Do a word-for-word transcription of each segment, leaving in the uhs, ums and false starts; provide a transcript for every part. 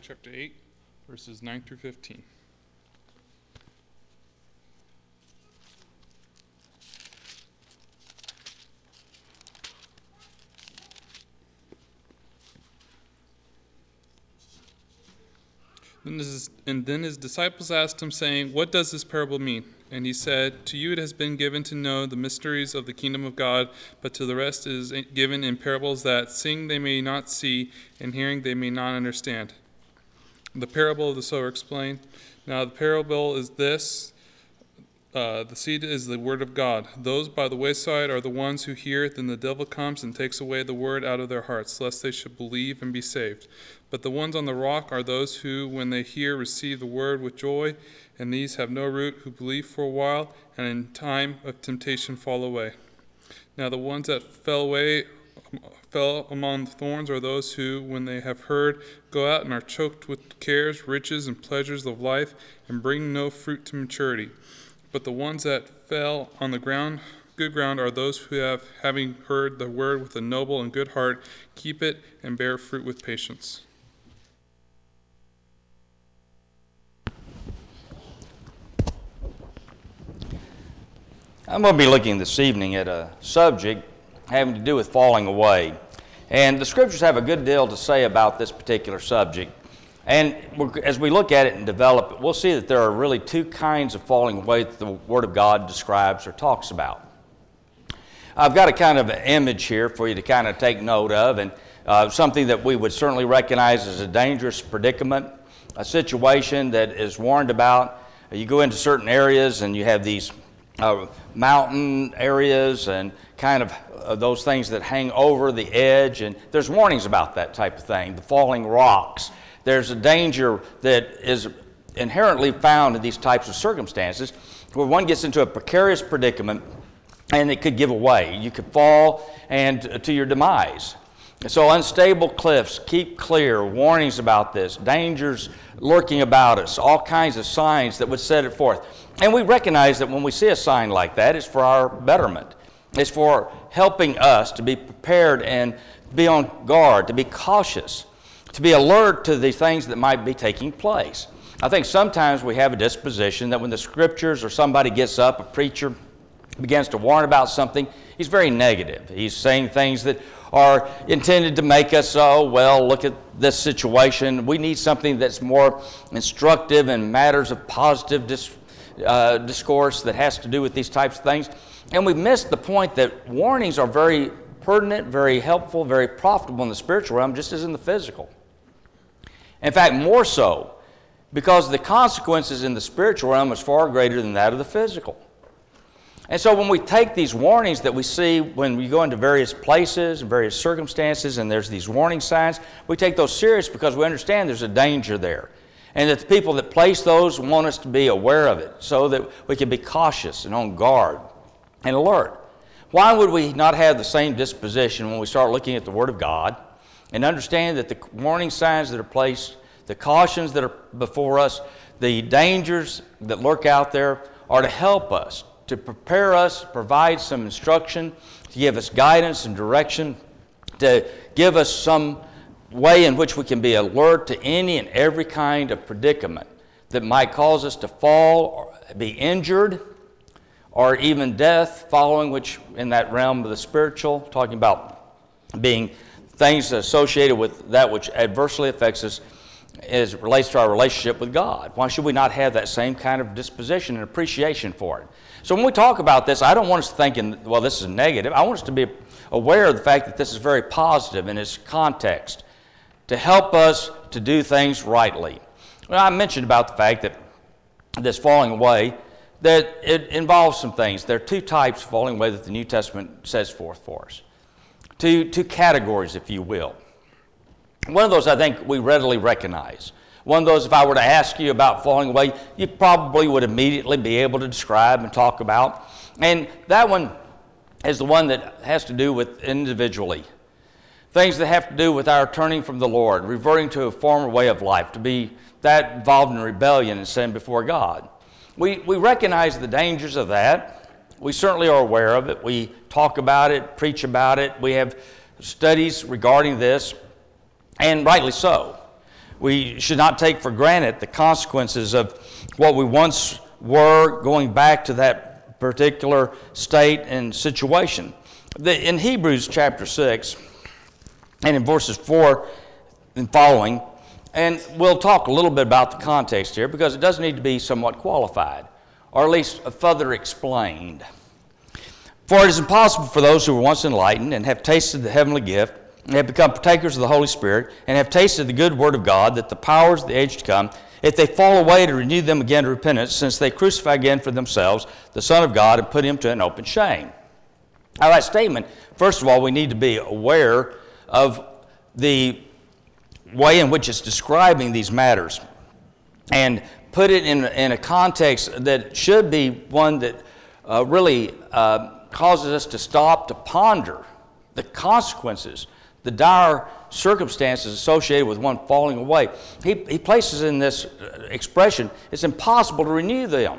chapter eight, verses nine through fifteen. And then his disciples asked him, saying, "What does this parable mean?" And he said, "To you it has been given to know the mysteries of the kingdom of God, but to the rest it is given in parables, that seeing they may not see, and hearing they may not understand." The parable of the sower explained. Now the parable is this. Uh, the seed is the word of God. Those by the wayside are the ones who hear. Then the devil comes and takes away the word out of their hearts, lest they should believe and be saved. But the ones on the rock are those who, when they hear, receive the word with joy, and these have no root, who believe for a while, and in time of temptation fall away. Now the ones that fell away, fell among thorns are those who, when they have heard, go out and are choked with cares, riches, and pleasures of life, and bring no fruit to maturity. But the ones that fell on the ground, good ground, are those who have, having heard the word with a noble and good heart, keep it and bear fruit with patience. I'm going to be looking this evening at a subject having to do with falling away. And the scriptures have a good deal to say about this particular subject. And as we look at it and develop it, we'll see that there are really two kinds of falling away that the Word of God describes or talks about. I've got a kind of an image here for you to kind of take note of, and uh, something that we would certainly recognize as a dangerous predicament, a situation that is warned about. You go into certain areas and you have these uh, mountain areas and kind of uh, those things that hang over the edge, and there's warnings about that type of thing, the falling rocks. There's a danger that is inherently found in these types of circumstances where one gets into a precarious predicament and it could give away. You could fall and to your demise. So unstable cliffs, keep clear, warnings about this, dangers lurking about us, all kinds of signs that would set it forth. And we recognize that when we see a sign like that, it's for our betterment. It's for helping us to be prepared and be on guard, to be cautious, to be alert to the things that might be taking place. I think sometimes we have a disposition that when the scriptures or somebody gets up, a preacher begins to warn about something, he's very negative. He's saying things that are intended to make us, oh, well, look at this situation. We need something that's more instructive in matters of positive dis, uh, discourse that has to do with these types of things. And we missed the point that warnings are very pertinent, very helpful, very profitable in the spiritual realm, just as in the physical. In fact, more so, because the consequences in the spiritual realm is far greater than that of the physical. And so when we take these warnings that we see when we go into various places and various circumstances and there's these warning signs, we take those serious because we understand there's a danger there. And that the people that place those want us to be aware of it so that we can be cautious and on guard and alert. Why would we not have the same disposition when we start looking at the Word of God and understand that the warning signs that are placed, the cautions that are before us, the dangers that lurk out there are to help us, to prepare us, provide some instruction, to give us guidance and direction, to give us some way in which we can be alert to any and every kind of predicament that might cause us to fall or be injured or even death following, which in that realm of the spiritual, talking about being things associated with that which adversely affects us as it relates to our relationship with God. Why should we not have that same kind of disposition and appreciation for it? So when we talk about this, I don't want us to think, in, well, this is negative. I want us to be aware of the fact that this is very positive in its context to help us to do things rightly. Well, I mentioned about the fact that this falling away, that it involves some things. There are two types of falling away that the New Testament sets forth for us. Two, two categories, if you will. One of those I think we readily recognize. One of those, if I were to ask you about falling away, you probably would immediately be able to describe and talk about. And that one is the one that has to do with individually. Things that have to do with our turning from the Lord, reverting to a former way of life, to be that involved in rebellion and sin before God. We, we recognize the dangers of that. We certainly are aware of it. We talk about it, preach about it. We have studies regarding this, and rightly so. We should not take for granted the consequences of what we once were, going back to that particular state and situation. The, in Hebrews chapter six, and in verses four and following, and we'll talk a little bit about the context here because it does need to be somewhat qualified, or at least further explained. For it is impossible for those who were once enlightened and have tasted the heavenly gift, and have become partakers of the Holy Spirit, and have tasted the good word of God, that the powers of the age to come, if they fall away, to renew them again to repentance, since they crucify again for themselves the Son of God and put him to an open shame. Now that statement, first of all, we need to be aware of the way in which it's describing these matters and put it in, in a context that should be one that uh, really uh, causes us to stop to ponder the consequences, the dire circumstances associated with one falling away. He, he places in this expression, it's impossible to renew them.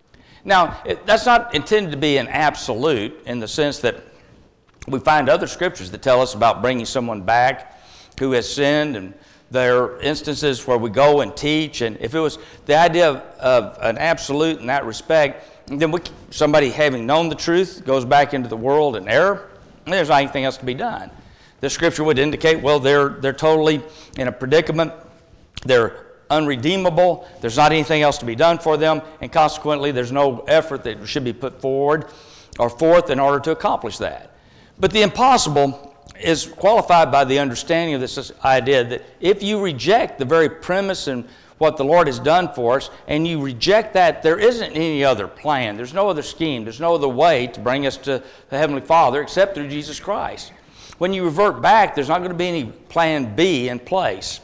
Now, it, that's not intended to be an absolute in the sense that we find other scriptures that tell us about bringing someone back who has sinned, and there are instances where we go and teach, and if it was the idea of, of an absolute in that respect, then we, somebody having known the truth goes back into the world in error, and there's not anything else to be done. The scripture would indicate, well, they're, they're totally in a predicament, they're unredeemable, there's not anything else to be done for them, and consequently there's no effort that should be put forward or forth in order to accomplish that. But the impossible is qualified by the understanding of this idea that if you reject the very premise and what the Lord has done for us, and you reject that, there isn't any other plan, there's no other scheme, there's no other way to bring us to the Heavenly Father except through Jesus Christ. When you revert back, there's not going to be any plan B in place.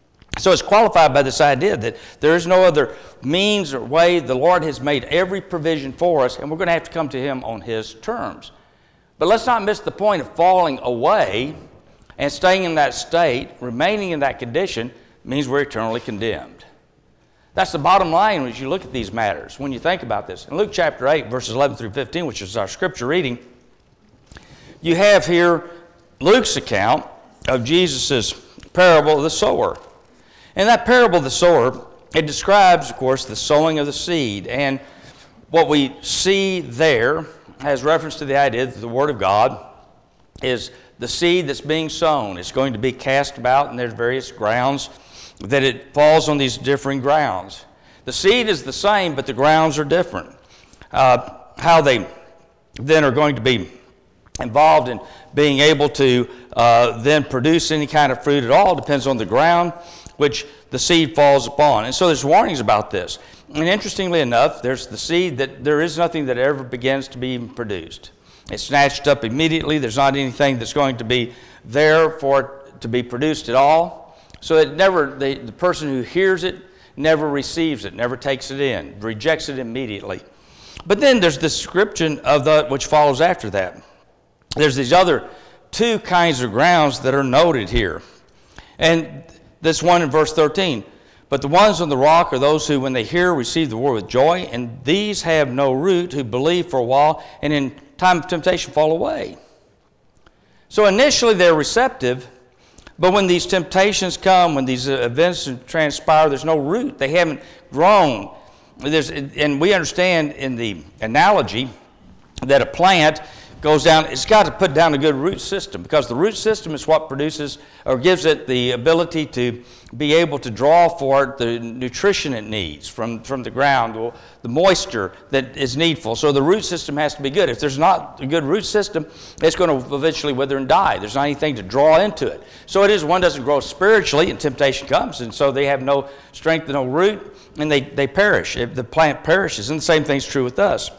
So it's qualified by this idea that there is no other means or way. The Lord has made every provision for us, and we're going to have to come to Him on His terms. But let's not miss the point of falling away and staying in that state, remaining in that condition, means we're eternally condemned. That's the bottom line as you look at these matters, when you think about this. In Luke chapter eight, verses eleven through fifteen, which is our scripture reading, you have here Luke's account of Jesus' parable of the sower. In that parable of the sower, it describes, of course, the sowing of the seed. And what we see there has reference to the idea that the Word of God is the seed that's being sown. It's going to be cast about, and there's various grounds that it falls on these differing grounds. The seed is the same, but the grounds are different. Uh, how they then are going to be involved in being able to uh, then produce any kind of fruit at all depends on the ground which the seed falls upon. And so there's warnings about this. And interestingly enough, there's the seed that there is nothing that ever begins to be produced. It's snatched up immediately. There's not anything that's going to be there for it to be produced at all. So it never, the, the person who hears it never receives it, never takes it in, rejects it immediately. But then there's the description of that which follows after that. There's these other two kinds of grounds that are noted here. And this one in verse thirteen. But the ones on the rock are those who, when they hear, receive the word with joy, and these have no root, who believe for a while, and in time of temptation fall away. So initially they're receptive, but when these temptations come, when these events transpire, there's no root. They haven't grown. There's, and we understand in the analogy that a plant goes down, it's got to put down a good root system, because the root system is what produces or gives it the ability to be able to draw for it the nutrition it needs from, from the ground, the moisture that is needful. So the root system has to be good. If there's not a good root system, it's going to eventually wither and die. There's not anything to draw into it. So it is one doesn't grow spiritually and temptation comes, and so they have no strength and no root, and they, they perish. If the plant perishes, and the same thing's true with us.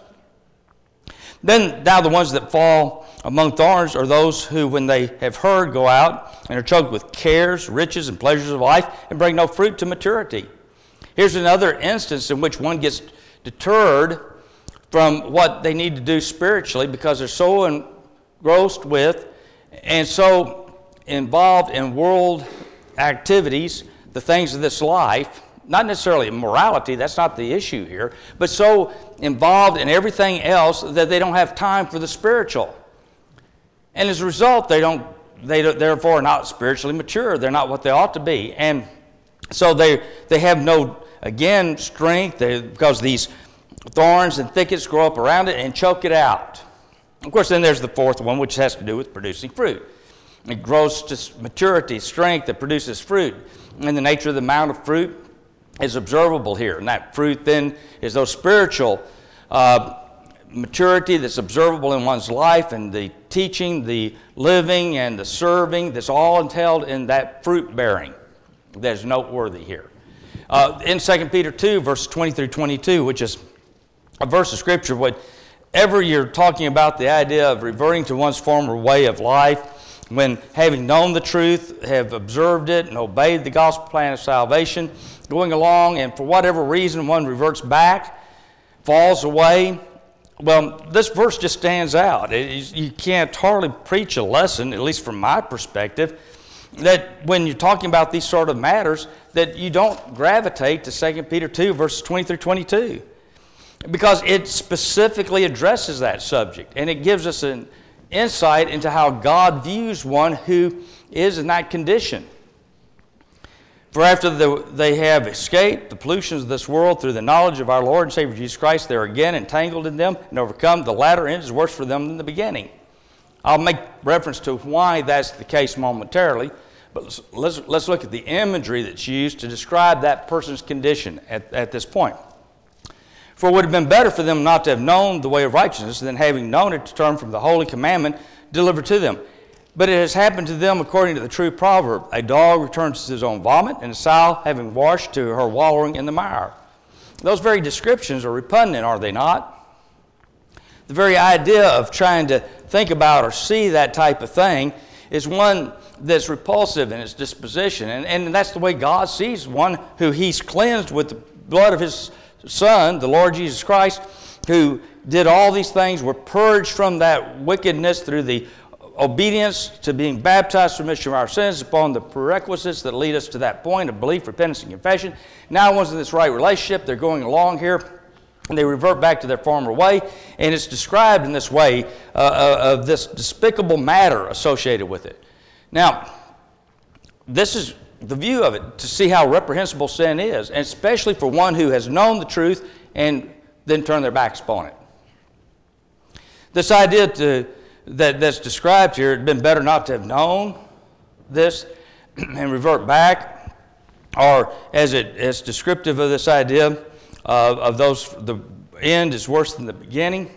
Then now the ones that fall among thorns are those who, when they have heard, go out and are choked with cares, riches, and pleasures of life, and bring no fruit to maturity. Here's another instance in which one gets deterred from what they need to do spiritually because they're so engrossed with and so involved in world activities, the things of this life, not necessarily morality, that's not the issue here, but so involved in everything else that they don't have time for the spiritual. And as a result, they don't, they don't, therefore are not spiritually mature. They're not what they ought to be. And So they, they have no, again, strength they, because these thorns and thickets grow up around it and choke it out. Of course, then there's the fourth one, which has to do with producing fruit. It grows to maturity, strength that produces fruit. And the nature of the amount of fruit is observable here. And that fruit then is those spiritual uh, maturity that's observable in one's life, and the teaching, the living, and the serving that's all entailed in that fruit bearing that is noteworthy here. Uh, in Second Peter two, verses twenty through twenty-two, which is a verse of Scripture, whatever you're talking about the idea of reverting to one's former way of life, when having known the truth, have observed it, and obeyed the gospel plan of salvation, going along, and for whatever reason one reverts back, falls away. Well, this verse just stands out. It, you can't hardly preach a lesson, at least from my perspective, that when you're talking about these sort of matters, that you don't gravitate to Second Peter two, verses twenty through twenty-two. Because it specifically addresses that subject, and it gives us an insight into how God views one who is in that condition. For after the, they have escaped the pollutions of this world through the knowledge of our Lord and Savior Jesus Christ, they're again entangled in them and overcome. The latter end is worse for them than the beginning. I'll make reference to why that's the case momentarily, but let's, let's, let's look at the imagery that's used to describe that person's condition at, at this point. For it would have been better for them not to have known the way of righteousness than having known it to turn from the holy commandment delivered to them. But it has happened to them according to the true proverb, a dog returns to his own vomit, and a sow having washed to her wallowing in the mire. Those very descriptions are repugnant, are they not? The very idea of trying to think about or see that type of thing is one that's repulsive in its disposition. And, and that's the way God sees one who He's cleansed with the blood of His Son, the Lord Jesus Christ, who did all these things, were purged from that wickedness through the obedience to being baptized for remission of our sins upon the prerequisites that lead us to that point of belief, repentance, and confession. Now one's in this right relationship. They're going along here, and they revert back to their former way, and it's described in this way uh, of this despicable matter associated with it. Now, this is the view of it, to see how reprehensible sin is, and especially for one who has known the truth and then turned their backs upon it. This idea to That, that's described here, it'd been better not to have known this and revert back, or as it is descriptive of this idea of, of those, the end is worse than the beginning.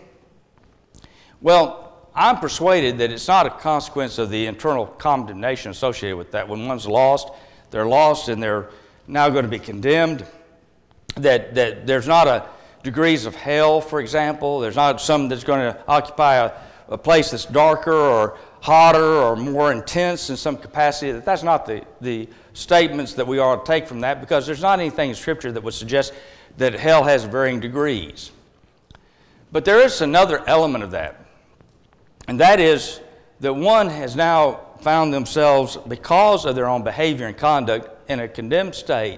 Well, I'm persuaded that it's not a consequence of the internal condemnation associated with that. When one's lost, they're lost and they're now going to be condemned. That, that there's not a degrees of hell, for example. There's not some that's going to occupy a a place that's darker or hotter or more intense in some capacity. That's not the, the statements that we ought to take from that, because there's not anything in Scripture that would suggest that hell has varying degrees. But there is another element of that, and that is that one has now found themselves, because of their own behavior and conduct, in a condemned state.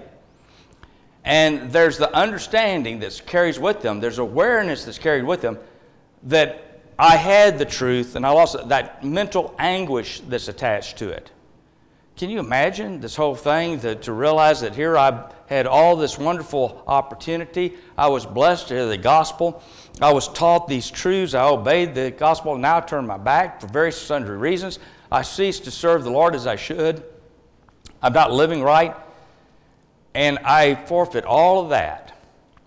And there's the understanding that carries with them, there's awareness that's carried with them that I had the truth, and I lost that mental anguish that's attached to it. Can you imagine this whole thing, that to realize that here I had all this wonderful opportunity, I was blessed to hear the gospel, I was taught these truths, I obeyed the gospel, and now I turn my back for various sundry reasons. I ceased to serve the Lord as I should. I'm not living right, and I forfeit all of that.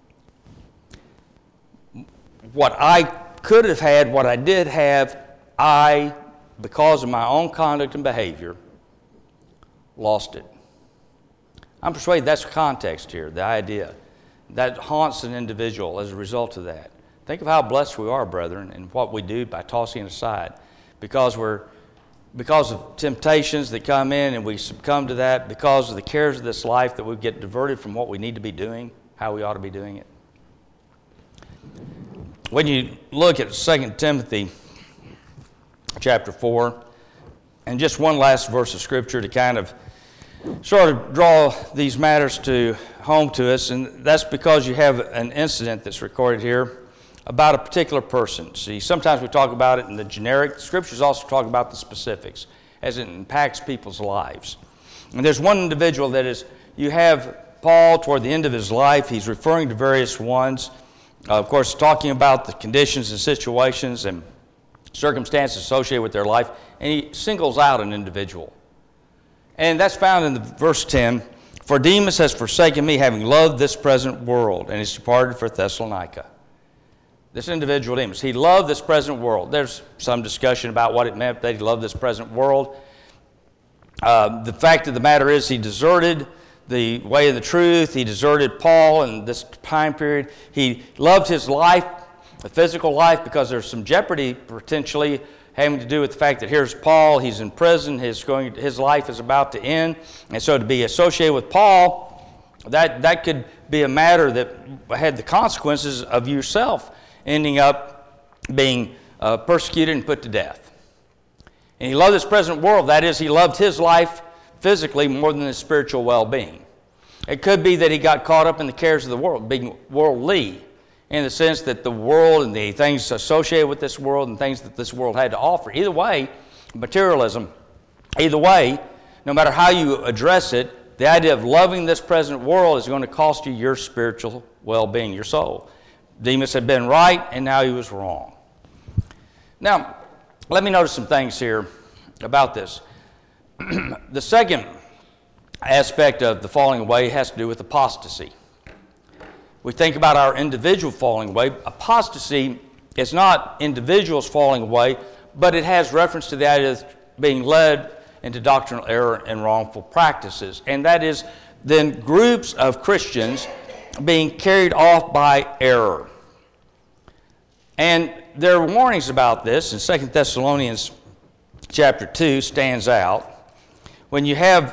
What I could have had, what I did have, I, because of my own conduct and behavior, lost it. I'm persuaded that's the context here, the idea. That haunts an individual as a result of that. Think of how blessed we are, brethren, and what we do by tossing it aside. Because we're, because of temptations that come in and we succumb to that, because of the cares of this life, that we get diverted from what we need to be doing, how we ought to be doing it. When you look at Second Timothy chapter four, and just one last verse of Scripture to kind of sort of draw these matters to home to us, and that's because you have an incident that's recorded here about a particular person. See, sometimes we talk about it in the generic. The Scriptures also talk about the specifics as it impacts people's lives. And there's one individual that is you have Paul toward the end of his life. He's referring to various ones. Uh, of course, talking about the conditions and situations and circumstances associated with their life. And he singles out an individual. And that's found in the verse ten. For Demas has forsaken me, having loved this present world, and is departed for Thessalonica. This individual, Demas, he loved this present world. There's some discussion about what it meant that he loved this present world. Uh, the fact of the matter is he deserted the way of the truth. He deserted Paul in this time period. He loved his life, the physical life, because there's some jeopardy potentially having to do with the fact that here's Paul, he's in prison, his, going, his life is about to end. And so to be associated with Paul, that, that could be a matter that had the consequences of yourself ending up being uh, persecuted and put to death. And he loved this present world. That is, he loved his life physically more than his spiritual well-being. It could be that he got caught up in the cares of the world, being worldly, in the sense that the world and the things associated with this world and things that this world had to offer. Either way, materialism, either way, no matter how you address it, the idea of loving this present world is going to cost you your spiritual well-being, your soul. Demas had been right, and now he was wrong. Now, let me notice some things here about this. The second aspect of the falling away has to do with apostasy. We think about our individual falling away. Apostasy is not individuals falling away, but it has reference to the idea of being led into doctrinal error and wrongful practices. And that is then groups of Christians being carried off by error. And there are warnings about this, and Second Thessalonians chapter two stands out. When you have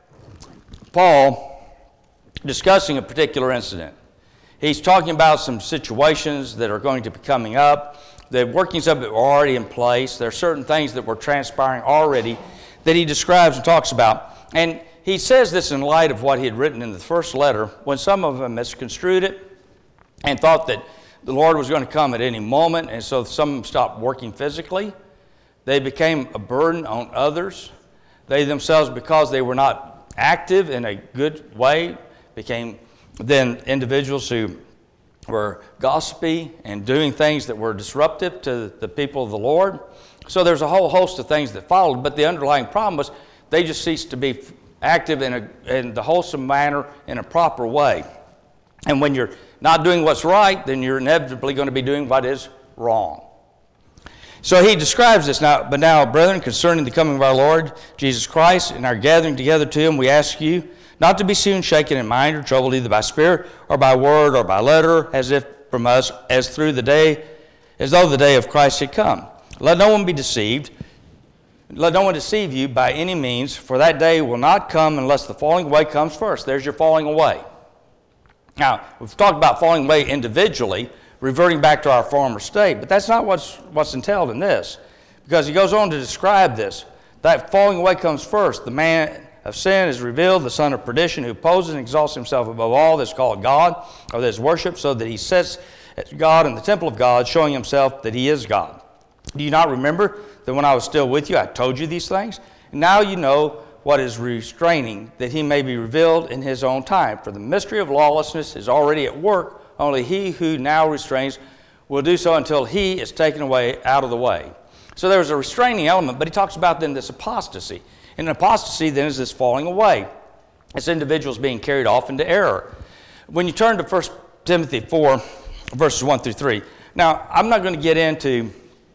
Paul discussing a particular incident, he's talking about some situations that are going to be coming up. The workings of it were already in place. There are certain things that were transpiring already that he describes and talks about. And he says this in light of what he had written in the first letter, when some of them misconstrued it and thought that the Lord was going to come at any moment, and so some of them stopped working physically. They became a burden on others. They themselves, because they were not active in a good way, became then individuals who were gossipy and doing things that were disruptive to the people of the Lord. So there's a whole host of things that followed, but the underlying problem was they just ceased to be active in, a, in the wholesome manner in a proper way. And when you're not doing what's right, then you're inevitably going to be doing what is wrong. So he describes this now. But now, brethren, concerning the coming of our Lord Jesus Christ and our gathering together to him, we ask you not to be soon shaken in mind or troubled either by spirit or by word or by letter, as if from us, as through the day, as though the day of Christ had come. Let no one be deceived. Let no one deceive you by any means, for that day will not come unless the falling away comes first. There's your falling away. Now, we've talked about falling away individually, reverting back to our former state, but that's not what's, what's entailed in this, because he goes on to describe this. That falling away comes first. The man of sin is revealed, the son of perdition, who opposes and exalts himself above all that's called God, or that is worshipped, so that he sets God in the temple of God, showing himself that he is God. Do you not remember that when I was still with you, I told you these things? And now you know what is restraining, that he may be revealed in his own time. For the mystery of lawlessness is already at work. Only he who now restrains will do so until he is taken away out of the way. So there's a restraining element, but he talks about then this apostasy. And apostasy then is this falling away. It's individuals being carried off into error. When you turn to First Timothy four, verses one through three. Now, I'm not going to get into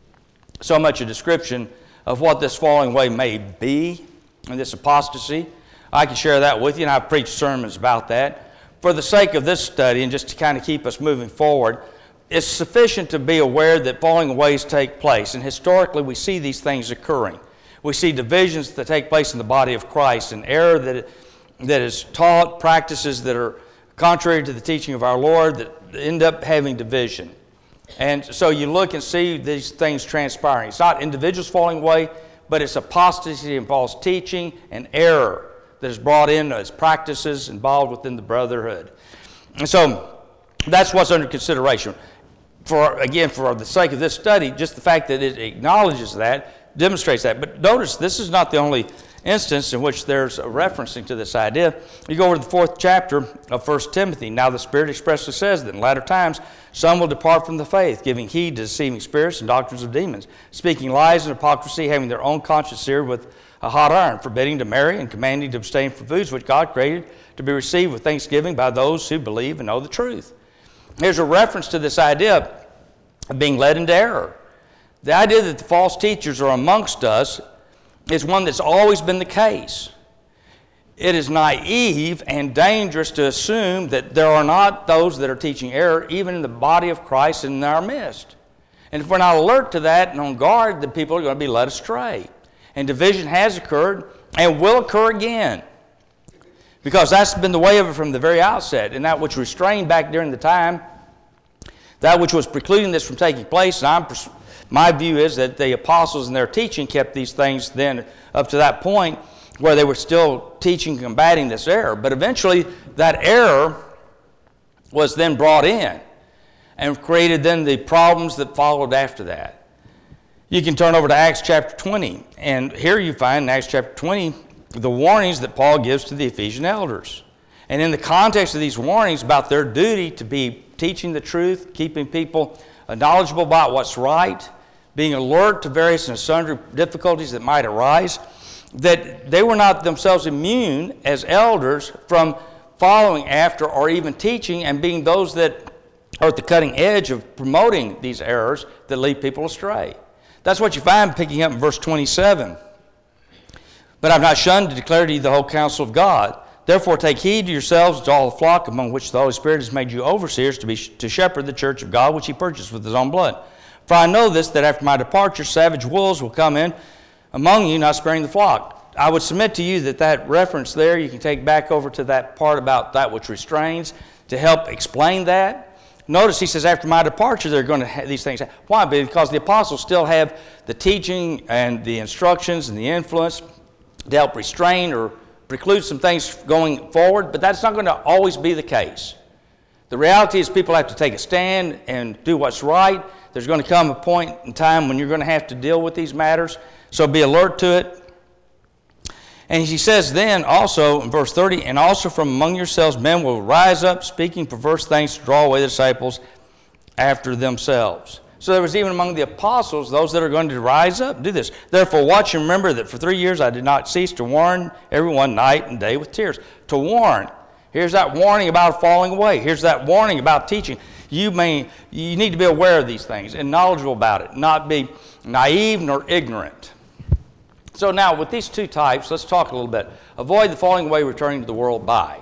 so much a description of what this falling away may be and this apostasy. I can share that with you, and I've preached sermons about that. For the sake of this study, and just to kind of keep us moving forward, it's sufficient to be aware that falling aways take place. And historically, we see these things occurring. We see divisions that take place in the body of Christ, and error that, that is taught, practices that are contrary to the teaching of our Lord that end up having division. And so you look and see these things transpiring. It's not individuals falling away, but it's apostasy and false teaching and error that is brought in as practices involved within the brotherhood. And so that's what's under consideration. For again, for the sake of this study, just the fact that it acknowledges that, demonstrates that. But notice, this is not the only instance in which there's a referencing to this idea. You go over to the fourth chapter of First Timothy. Now the Spirit expressly says that in latter times some will depart from the faith, giving heed to deceiving spirits and doctrines of demons, speaking lies and hypocrisy, having their own conscience seared with a hot iron, forbidding to marry and commanding to abstain from foods which God created to be received with thanksgiving by those who believe and know the truth. Here's a reference to this idea of being led into error. The idea that the false teachers are amongst us is one that's always been the case. It is naive and dangerous to assume that there are not those that are teaching error, even in the body of Christ in our midst. And if we're not alert to that and on guard, then people are going to be led astray. And division has occurred and will occur again. Because that's been the way of it from the very outset. And that which restrained back during the time, that which was precluding this from taking place, and I'm pers- my view is that the apostles in their teaching kept these things then up to that point where they were still teaching and combating this error. But eventually that error was then brought in and created then the problems that followed after that. You can turn over to Acts chapter twenty, and here you find in Acts chapter twenty the warnings that Paul gives to the Ephesian elders. And in the context of these warnings about their duty to be teaching the truth, keeping people knowledgeable about what's right, being alert to various and sundry difficulties that might arise, that they were not themselves immune as elders from following after or even teaching and being those that are at the cutting edge of promoting these errors that lead people astray. That's what you find picking up in verse twenty-seven. But I've not shunned to declare to you the whole counsel of God. Therefore take heed to yourselves to all the flock among which the Holy Spirit has made you overseers to be to shepherd the church of God, which he purchased with his own blood. For I know this, that after my departure savage wolves will come in among you, not sparing the flock. I would submit to you that that reference there, you can take back over to that part about that which restrains to help explain that. Notice he says, after my departure, they're going to have these things. Why? Because the apostles still have the teaching and the instructions and the influence to help restrain or preclude some things going forward, but that's not going to always be the case. The reality is people have to take a stand and do what's right. There's going to come a point in time when you're going to have to deal with these matters, so be alert to it. And he says then also in verse thirty, and also from among yourselves men will rise up speaking perverse things to draw away the disciples after themselves. So there was even among the apostles those that are going to rise up and do this. Therefore watch and remember that for three years I did not cease to warn everyone night and day with tears. To warn. Here's that warning about falling away. Here's that warning about teaching. You may you need to be aware of these things and knowledgeable about it, not be naive nor ignorant. So now with these two types, let's talk a little bit. Avoid the falling away, returning to the world by.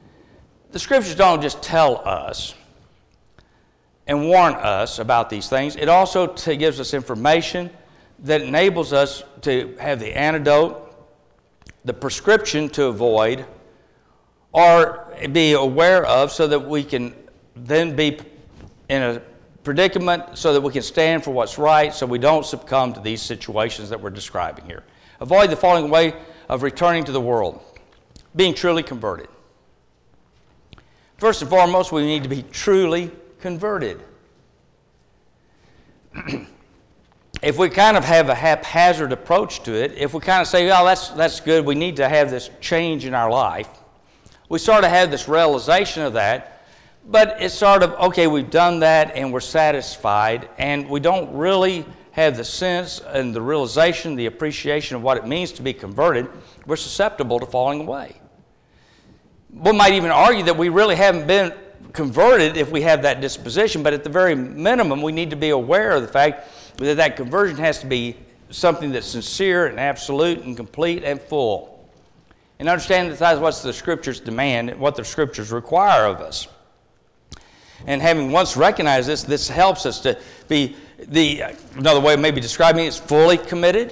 The scriptures don't just tell us and warn us about these things. It also t- gives us information that enables us to have the antidote, the prescription to avoid, or be aware of so that we can then be in a predicament so that we can stand for what's right so we don't succumb to these situations that we're describing here. Avoid the falling away of returning to the world, being truly converted. First and foremost, we need to be truly converted. If we kind of have a haphazard approach to it, if we kind of say, oh, that's, that's good, we need to have this change in our life, we sort of have this realization of that, but it's sort of, okay, we've done that and we're satisfied, and we don't really have the sense and the realization, the appreciation of what it means to be converted. We're susceptible to falling away. We might even argue that we really haven't been converted if we have that disposition, but at the very minimum, we need to be aware of the fact that that conversion has to be something that's sincere and absolute and complete and full. And understand that that's what the Scriptures demand and what the Scriptures require of us. And having once recognized this, this helps us to be, the another way of maybe describing it is fully committed,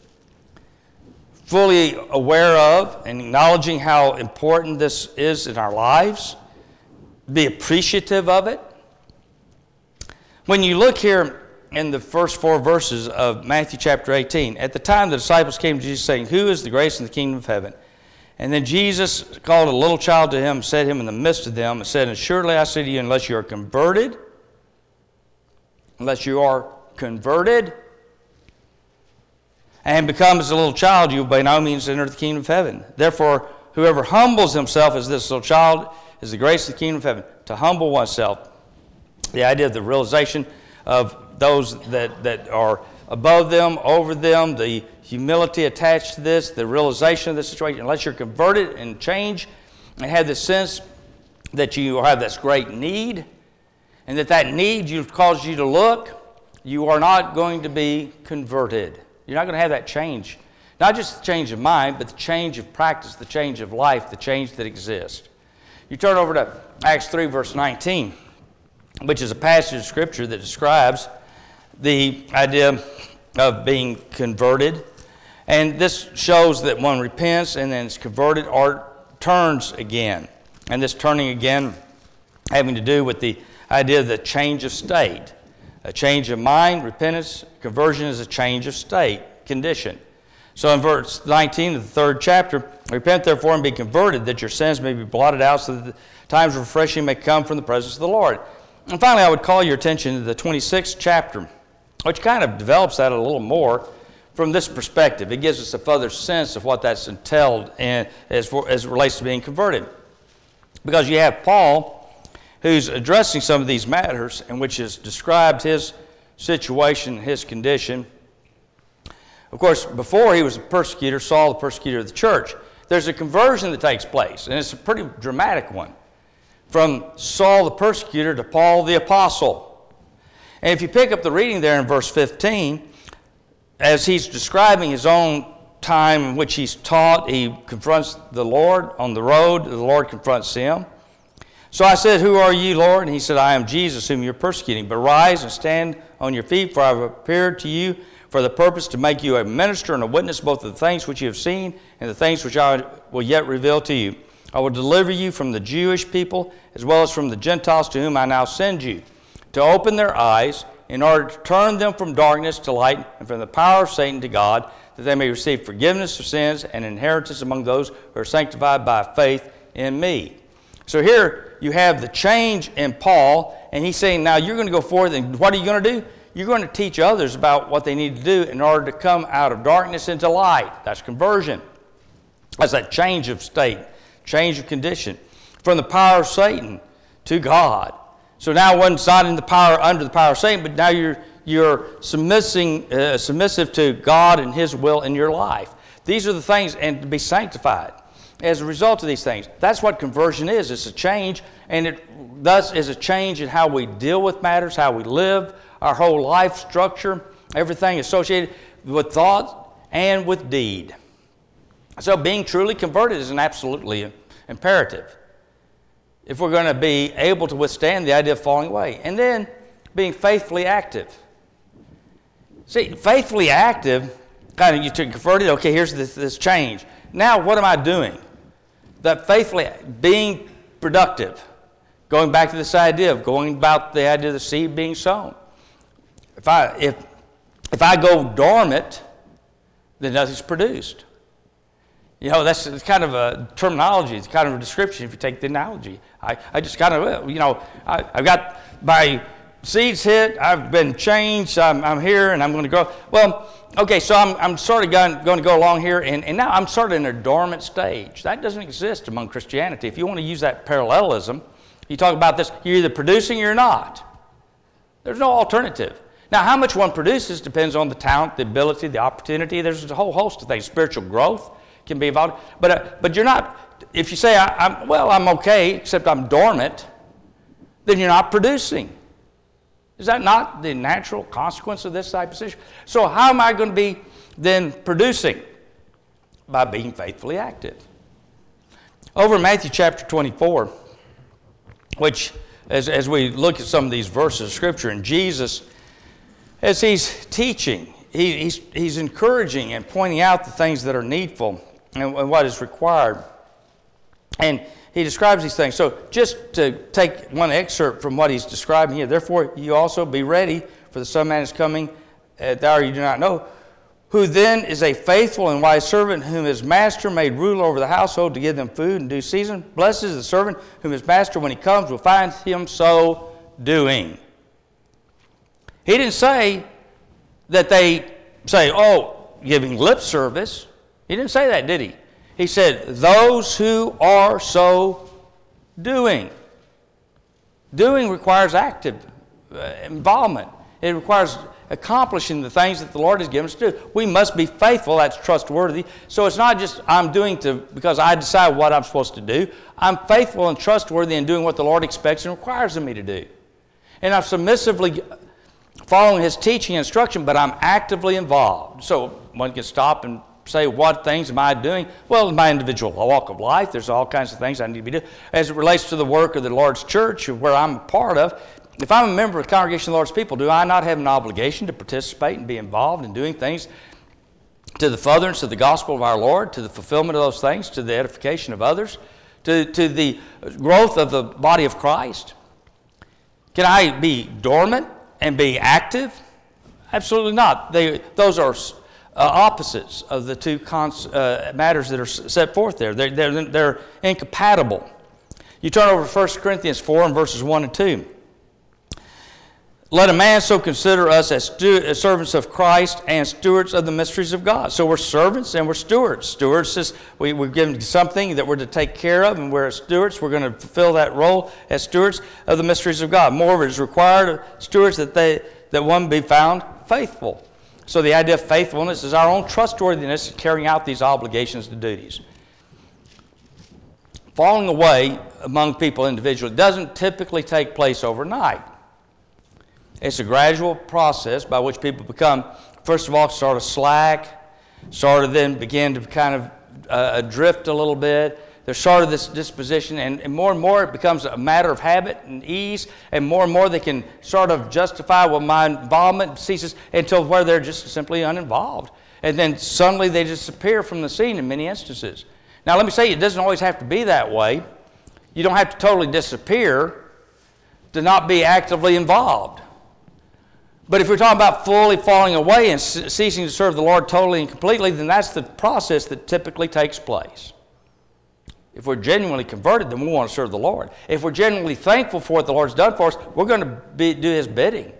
fully aware of and acknowledging how important this is in our lives, be appreciative of it. When you look here in the first four verses of Matthew chapter eighteen, at the time the disciples came to Jesus saying, who is the greatest in the kingdom of heaven? And then Jesus called a little child to him and set him in the midst of them and said, and surely I say to you, unless you are converted, unless you are converted, and become as a little child, you will by no means enter the kingdom of heaven. Therefore, whoever humbles himself as this little child is the greatest of the kingdom of heaven. To humble oneself, the idea of the realization of those that, that are above them, over them, the humility attached to this, the realization of the situation. Unless you're converted and change and have this sense that you have this great need, and that that need you causes you to look, you are not going to be converted. You're not going to have that change. Not just the change of mind, but the change of practice, the change of life, the change that exists. You turn over to Acts three, verse nineteen, which is a passage of Scripture that describes the idea of being converted. And this shows that one repents and then is converted or turns again. And this turning again having to do with the idea of the change of state. A change of mind, repentance, conversion is a change of state, condition. So in verse nineteen of the third chapter, repent therefore and be converted, that your sins may be blotted out, so that the times of refreshing may come from the presence of the Lord. And finally, I would call your attention to the twenty-sixth chapter, which kind of develops that a little more from this perspective. It gives us a further sense of what that's entailed in, as, for, as it relates to being converted. Because you have Paul, who's addressing some of these matters, in which has described his situation, his condition. Of course, before he was a persecutor, Saul, the persecutor of the church, there's a conversion that takes place, and it's a pretty dramatic one, from Saul the persecutor to Paul the apostle. And if you pick up the reading there in verse fifteen, as he's describing his own time in which he's taught, he confronts the Lord on the road, the Lord confronts him. So I said, who are you, Lord? And he said, I am Jesus, whom you're persecuting. But rise and stand on your feet, for I have appeared to you for the purpose to make you a minister and a witness both of the things which you have seen and the things which I will yet reveal to you. I will deliver you from the Jewish people as well as from the Gentiles to whom I now send you, to open their eyes in order to turn them from darkness to light and from the power of Satan to God, that they may receive forgiveness of sins and inheritance among those who are sanctified by faith in me. So here you have the change in Paul, and he's saying, now you're going to go forward, and what are you going to do? You're going to teach others about what they need to do in order to come out of darkness into light. That's conversion. That's that change of state, change of condition. From the power of Satan to God. So now one's not in the power, under the power of Satan, but now you're, you're submissing, uh, submissive to God and His will in your life. These are the things, and to be sanctified as a result of these things. That's what conversion is. It's a change, and it thus is a change in how we deal with matters, how we live, our whole life structure, everything associated with thought and with deed. So being truly converted is an absolutely imperative if we're going to be able to withstand the idea of falling away. And then being faithfully active. See, faithfully active, kind of you took converted, okay, here's this, this change. Now what am I doing? That faithfully being productive. Going back to this idea of going about the idea of the seed being sown. If I, if, if I go dormant, then nothing's produced. You know, that's it's kind of a terminology. It's kind of a description if you take the analogy. I, I just kind of, you know, I, I've got my seeds hit. I've been changed. I'm, I'm here and I'm going to grow. Well, okay, so I'm, I'm sort of going, going to go along here, and, and now I'm sort of in a dormant stage. That doesn't exist among Christianity. If you want to use that parallelism, you talk about this, you're either producing or you're not. There's no alternative. Now, how much one produces depends on the talent, the ability, the opportunity. There's a whole host of things. Spiritual growth can be involved. But, uh, but you're not, if you say, I, I'm, well, I'm okay, except I'm dormant, then you're not producing. Is that not the natural consequence of this type of situation? So how am I going to be then producing? By being faithfully active. Over in Matthew chapter twenty-four, which as, as we look at some of these verses of Scripture, and Jesus, as he's teaching, he, he's, he's encouraging and pointing out the things that are needful and, and what is required. And he describes these things. So just to take one excerpt from what he's describing here, therefore you also be ready, for the Son of Man is coming at the hour you do not know, who then is a faithful and wise servant whom his master made rule over the household to give them food in due season. Blessed is the servant whom his master, when he comes, will find him so doing. He didn't say that they say, oh, giving lip service. He didn't say that, did he? He said, those who are so doing. Doing requires active uh, involvement. It requires accomplishing the things that the Lord has given us to do. We must be faithful. That's trustworthy. So it's not just I'm doing to because I decide what I'm supposed to do. I'm faithful and trustworthy in doing what the Lord expects and requires of me to do. And I'm submissively following His teaching and instruction, but I'm actively involved. So one can stop and say, what things am I doing? Well, in my individual walk of life, there's all kinds of things I need to be doing. As it relates to the work of the Lord's church, where I'm a part of, if I'm a member of the congregation of the Lord's people, do I not have an obligation to participate and be involved in doing things to the furtherance of the gospel of our Lord, to the fulfillment of those things, to the edification of others, to, to the growth of the body of Christ? Can I be dormant and be active? Absolutely not. They, those are uh, opposites of the two cons, uh, matters that are set forth there. They're, they're, they're incompatible. You turn over to First Corinthians four and verses one and two. Let a man so consider us as, stu- as servants of Christ and stewards of the mysteries of God. So we're servants and we're stewards. Stewards is we, we're given something that we're to take care of, and we're as stewards. We're going to fulfill that role as stewards of the mysteries of God. Moreover, it is required of stewards that they that one be found faithful. So the idea of faithfulness is our own trustworthiness in carrying out these obligations and duties. Falling away among people individually doesn't typically take place overnight. It's a gradual process by which people become, first of all, sort of slack, sort of then begin to kind of uh, drift a little bit. There's sort of this disposition, and, and more and more it becomes a matter of habit and ease, and more and more they can sort of justify, well, my involvement ceases, until where they're just simply uninvolved. And then suddenly they disappear from the scene in many instances. Now, let me say, it doesn't always have to be that way. You don't have to totally disappear to not be actively involved. But if we're talking about fully falling away and ceasing to serve the Lord totally and completely, then that's the process that typically takes place. If we're genuinely converted, then we want to serve the Lord. If we're genuinely thankful for what the Lord's done for us, we're going to be, do His bidding.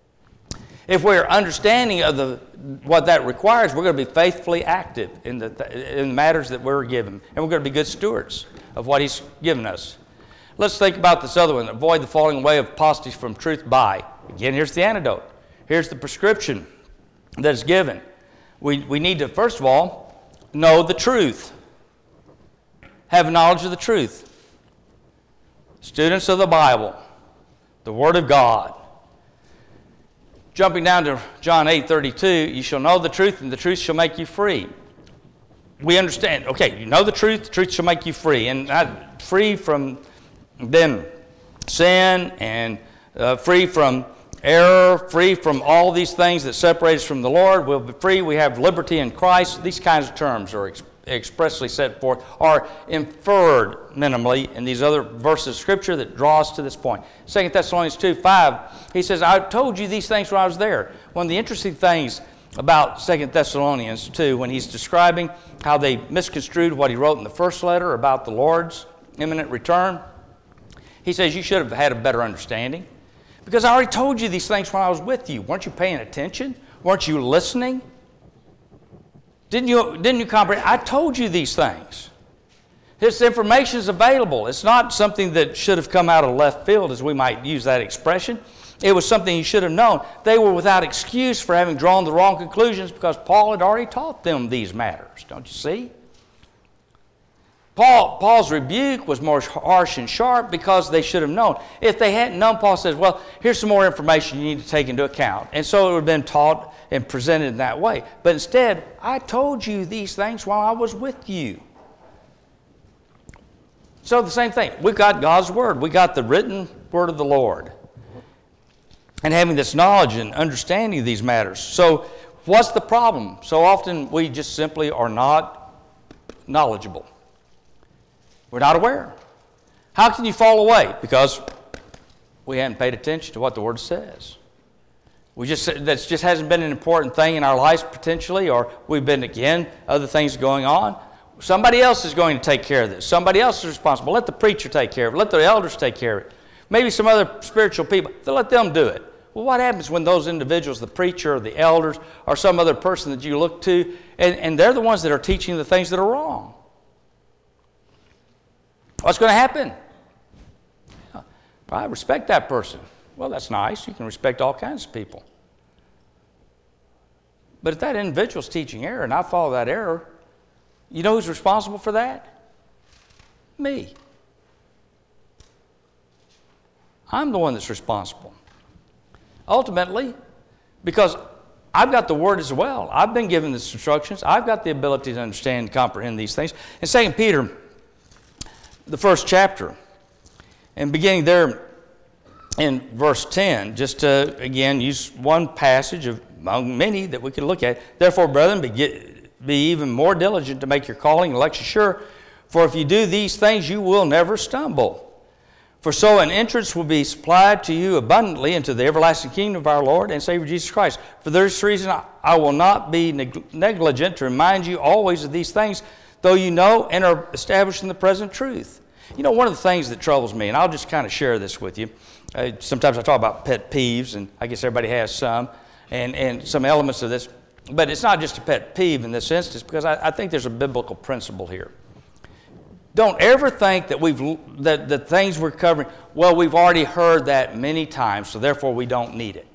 If we're understanding of the, what that requires, we're going to be faithfully active in the, in the matters that we're given. And we're going to be good stewards of what He's given us. Let's think about this other one. Avoid the falling away of apostasy from truth by. Again, here's the antidote. Here's the prescription that is given. We, we need to, first of all, know the truth. Have knowledge of the truth. Students of the Bible, the Word of God. Jumping down to John eight thirty-two, you shall know the truth, and the truth shall make you free. We understand, okay, you know the truth, the truth shall make you free. And not free from then sin, and uh, free from error, free from all these things that separate us from the Lord. We'll be free. We have liberty in Christ. These kinds of terms are ex- expressly set forth, are inferred minimally in these other verses of Scripture that draw us to this point. Second Thessalonians two five, he says, I told you these things when I was there. One of the interesting things about Second Thessalonians two, when he's describing how they misconstrued what he wrote in the first letter about the Lord's imminent return, he says, you should have had a better understanding. Because I already told you these things when I was with you. Weren't you paying attention? Weren't you listening? Didn't you, didn't you comprehend? I told you these things. This information is available. It's not something that should have come out of left field, as we might use that expression. It was something you should have known. They were without excuse for having drawn the wrong conclusions because Paul had already taught them these matters. Don't you see? Paul, Paul's rebuke was more harsh and sharp because they should have known. If they hadn't known, Paul says, well, here's some more information you need to take into account. And so it would have been taught and presented in that way. But instead, I told you these things while I was with you. So the same thing. We've got God's Word. We got the written Word of the Lord. And having this knowledge and understanding of these matters. So what's the problem? So often we just simply are not knowledgeable. We're not aware. How can you fall away? Because we haven't paid attention to what the Word says. We just that just hasn't been an important thing in our lives potentially, or we've been, again, other things going on. Somebody else is going to take care of this. Somebody else is responsible. Let the preacher take care of it. Let the elders take care of it. Maybe some other spiritual people. Let them do it. Well, what happens when those individuals, the preacher or the elders or some other person that you look to, and, and they're the ones that are teaching the things that are wrong? What's going to happen? I respect that person. Well, that's nice. You can respect all kinds of people. But if that individual's teaching error and I follow that error, you know who's responsible for that? Me. I'm the one that's responsible. Ultimately, because I've got the Word as well. I've been given these instructions. I've got the ability to understand and comprehend these things. In Second Peter, the first chapter, and beginning there in verse ten, just to, again, use one passage of among many that we could look at. Therefore, brethren, be, be even more diligent to make your calling and election sure, for if you do these things, you will never stumble. For so an entrance will be supplied to you abundantly into the everlasting kingdom of our Lord and Savior Jesus Christ. For this reason, I, I will not be neg- negligent to remind you always of these things, though you know and are established in the present truth. You know, one of the things that troubles me, and I'll just kind of share this with you. Uh, sometimes I talk about pet peeves, and I guess everybody has some, and, and some elements of this. But it's not just a pet peeve in this instance, because I, I think there's a biblical principle here. Don't ever think that we've that the things we're covering, well, we've already heard that many times, so therefore we don't need it.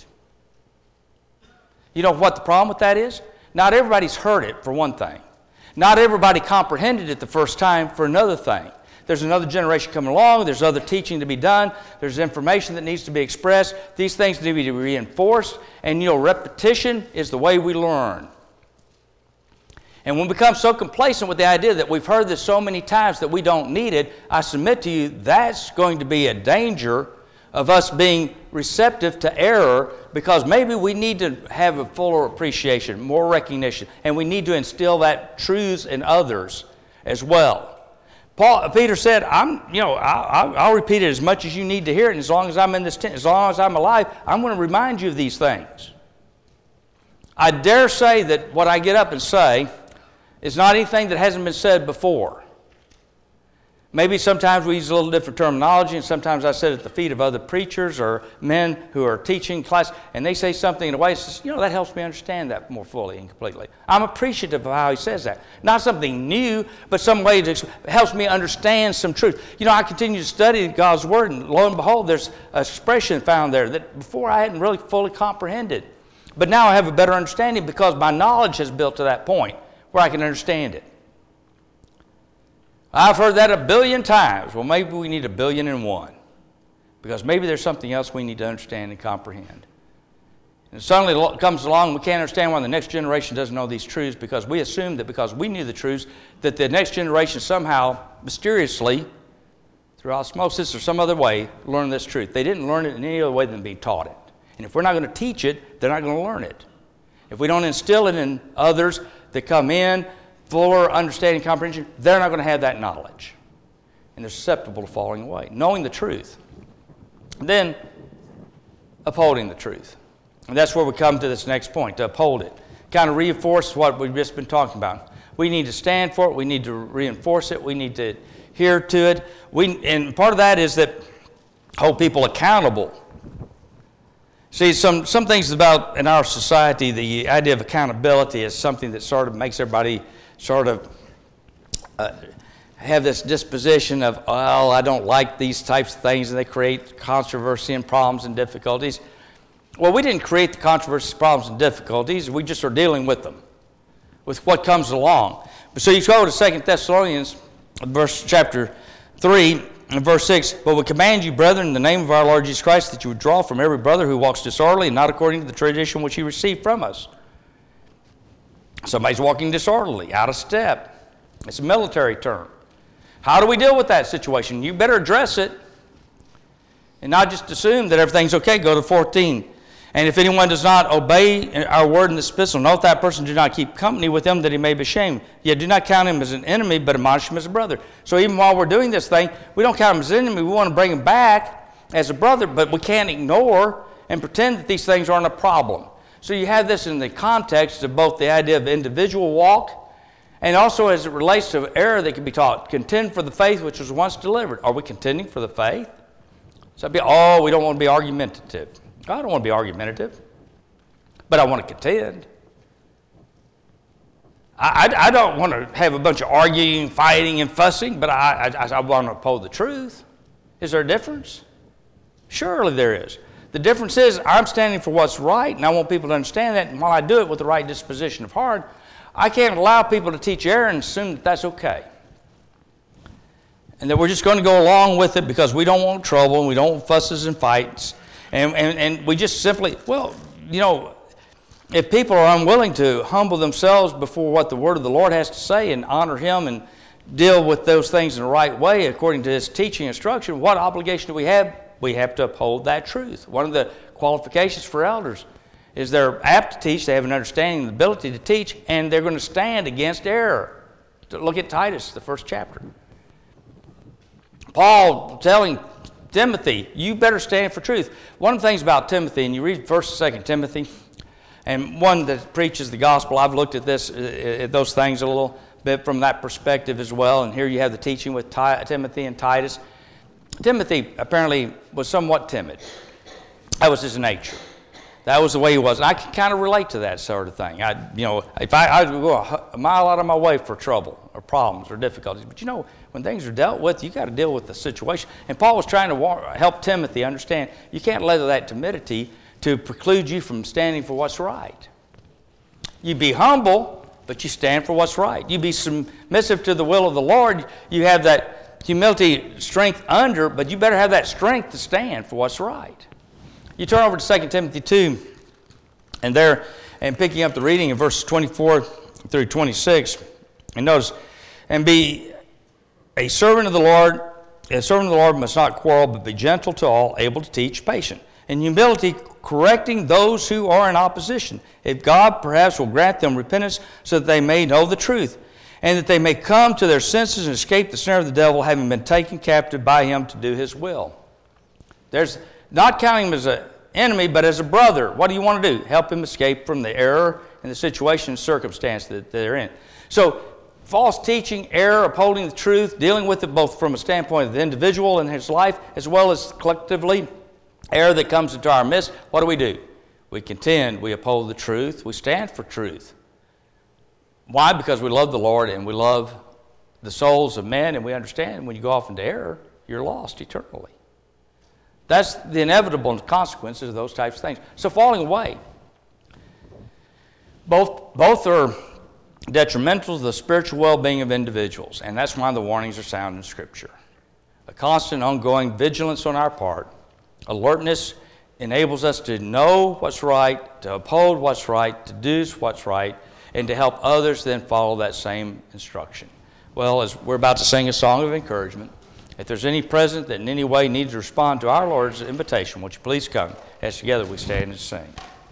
You know what the problem with that is? Not everybody's heard it, for one thing. Not everybody comprehended it the first time, for another thing. There's another generation coming along. There's other teaching to be done. There's information that needs to be expressed. These things need to be reinforced. And, you know, repetition is the way we learn. And when we become so complacent with the idea that we've heard this so many times that we don't need it, I submit to you that's going to be a danger of us being receptive to error, because maybe we need to have a fuller appreciation, more recognition, and we need to instill that truths in others as well. Paul, Peter said, "I'm, you know, I'll, I'll repeat it as much as you need to hear it, and as long as I'm in this tent, as long as I'm alive, I'm going to remind you of these things." I dare say that what I get up and say is not anything that hasn't been said before. Maybe sometimes we use a little different terminology, and sometimes I sit at the feet of other preachers or men who are teaching class, and they say something in a way that says, you know, that helps me understand that more fully and completely. I'm appreciative of how he says that. Not something new, but some way that helps me understand some truth. You know, I continue to study God's Word, and lo and behold, there's an expression found there that before I hadn't really fully comprehended. But now I have a better understanding because my knowledge has built to that point where I can understand it. I've heard that a billion times. Well, maybe we need a billion and one, because maybe there's something else we need to understand and comprehend. And suddenly it comes along, we can't understand why the next generation doesn't know these truths, because we assume that because we knew the truths, that the next generation somehow, mysteriously, through osmosis or some other way, learned this truth. They didn't learn it in any other way than being taught it. And if we're not going to teach it, they're not going to learn it. If we don't instill it in others that come in, fuller understanding, comprehension, they're not going to have that knowledge. And they're susceptible to falling away. Knowing the truth. Then, upholding the truth. And that's where we come to this next point, to uphold it. Kind of reinforce what we've just been talking about. We need to stand for it. We need to reinforce it. We need to adhere to it. We, and part of that is that hold people accountable. See, some, some things about in our society, the idea of accountability is something that sort of makes everybody sort of uh, have this disposition of, well, I don't like these types of things, and they create controversy and problems and difficulties. Well, we didn't create the controversies, problems, and difficulties. We just are dealing with them, with what comes along. So you go to Second Thessalonians, verse chapter three, and verse six, "But we command you, brethren, in the name of our Lord Jesus Christ, that you withdraw from every brother who walks disorderly and not according to the tradition which he received from us." Somebody's walking disorderly, out of step. It's a military term. How do we deal with that situation? You better address it and not just assume that everything's okay. Go to fourteen. "And if anyone does not obey our word in this epistle, note that person do not keep company with him, that he may be ashamed. Yet do not count him as an enemy, but admonish him as a brother." So even while we're doing this thing, we don't count him as an enemy. We want to bring him back as a brother, but we can't ignore and pretend that these things aren't a problem. So you have this in the context of both the idea of individual walk and also as it relates to error that can be taught. Contend for the faith which was once delivered. Are we contending for the faith? So be, oh, we don't want to be argumentative. I don't want to be argumentative, but I want to contend. I, I, I don't want to have a bunch of arguing, fighting, and fussing, but I, I, I want to uphold the truth. Is there a difference? Surely there is. The difference is I'm standing for what's right, and I want people to understand that, and while I do it with the right disposition of heart, I can't allow people to teach error and assume that that's okay. And that we're just going to go along with it because we don't want trouble, and we don't want fusses and fights, and, and, and we just simply, well, you know, if people are unwilling to humble themselves before what the Word of the Lord has to say and honor Him and deal with those things in the right way according to His teaching instruction, what obligation do we have? We have to uphold that truth. One of the qualifications for elders is they're apt to teach, they have an understanding and ability to teach, and they're going to stand against error. Look at Titus, the first chapter. Paul telling Timothy, you better stand for truth. One of the things about Timothy, and you read First and Second Timothy, and one that preaches the gospel, I've looked at this, at those things a little bit from that perspective as well, and here you have the teaching with Timothy and Titus. Timothy apparently was somewhat timid. That was his nature. That was the way he was. And I can kind of relate to that sort of thing. I, you know, if I, I would go a, a mile out of my way for trouble or problems or difficulties, but you know, when things are dealt with, you got to deal with the situation. And Paul was trying to war, help Timothy understand you can't let that timidity to preclude you from standing for what's right. You be humble, but you stand for what's right. You be submissive to the will of the Lord. You have that humility, strength under, but you better have that strength to stand for what's right. You turn over to Second Timothy two, and there, and picking up the reading in verses twenty-four through twenty-six, and notice, and be a servant of the Lord. A servant of the Lord must not quarrel, but be gentle to all, able to teach, patient. In humility, correcting those who are in opposition, if God perhaps will grant them repentance so that they may know the truth, and that they may come to their senses and escape the snare of the devil, having been taken captive by him to do his will. There's not counting him as an enemy, but as a brother. What do you want to do? Help him escape from the error and the situation and circumstance that they're in. So, false teaching, error, upholding the truth, dealing with it both from a standpoint of the individual and his life, as well as collectively, error that comes into our midst, what do we do? We contend, we uphold the truth, we stand for truth. Why? Because we love the Lord and we love the souls of men, and we understand when you go off into error, you're lost eternally. That's the inevitable consequences of those types of things. So falling away, both, both are detrimental to the spiritual well-being of individuals, and that's why the warnings are sound in Scripture. A constant, ongoing vigilance on our part, alertness enables us to know what's right, to uphold what's right, to do what's right, and to help others then follow that same instruction. Well, as we're about to sing a song of encouragement, if there's any present that in any way needs to respond to our Lord's invitation, would you please come as together we stand and sing.